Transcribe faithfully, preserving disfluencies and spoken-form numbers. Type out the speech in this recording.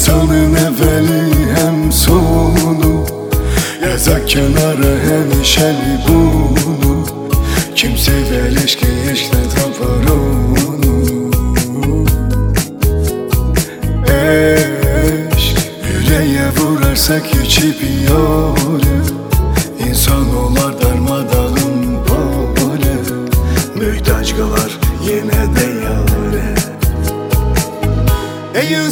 İnsanın evveli hem sonu, yazak kenarı hem şeli bunu. Kimse beleşke işlet